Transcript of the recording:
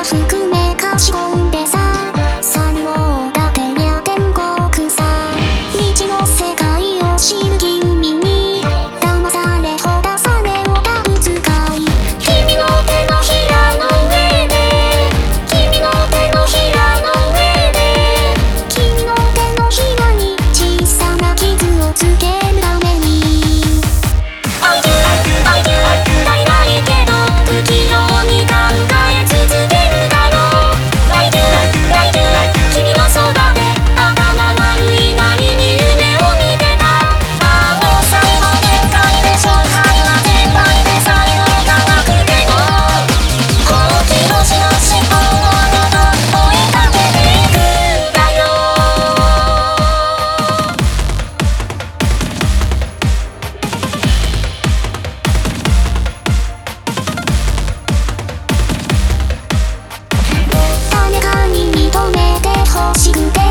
が含めかしこんでさ、才能だけりゃ天国さ。未知の世界を知る君に騙されほだされをがぶつかい、君の手のひらの上で、君の手のひらの上で、君の手のひらに小さな傷をつけるために I do, I do, 足りないけど不器用に考え続けるだろう。 I do, I do, 君のそばで頭悪いなりに夢を見てた。あの最後限界で勝敗は全敗で才能がなくても、好奇のしなし思考を追いかけていくんだよ。誰かに認めて欲しくて